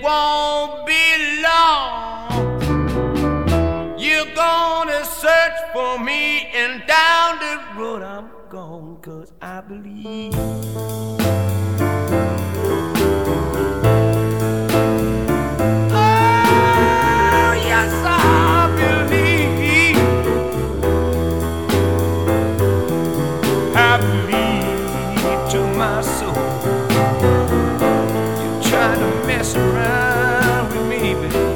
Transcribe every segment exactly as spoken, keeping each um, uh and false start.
won't be long. You're gonna search for me, and down the road I'm gone, 'cause I believe. Oh, yes, I believe. I believe to my soul. You're trying to mess around with me, baby.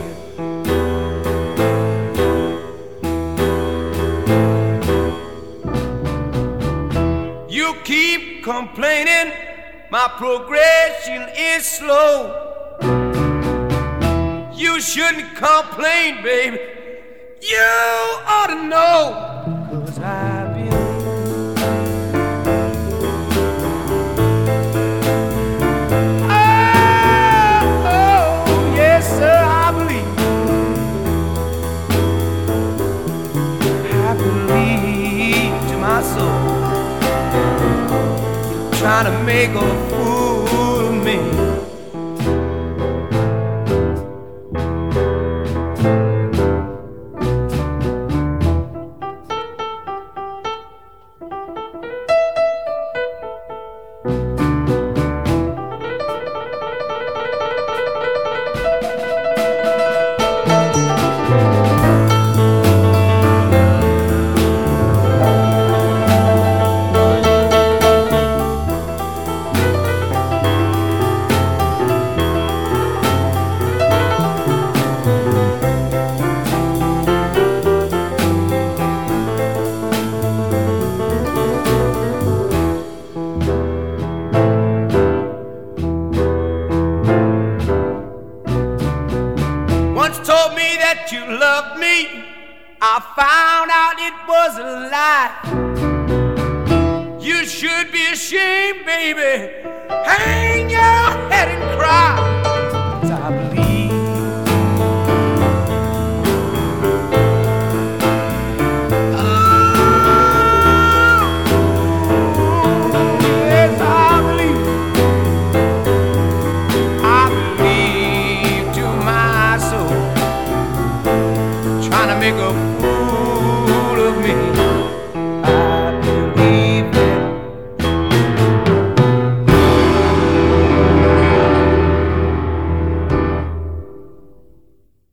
You keep complaining my progression is slow. You shouldn't complain, baby. You ought to know, 'cause I believe. Oh, oh, yes, sir, I believe. I believe to my soul. Trying to make a fool of me. Told me that you loved me, I found out it was a lie. You should be ashamed, baby. Hang your head and cry.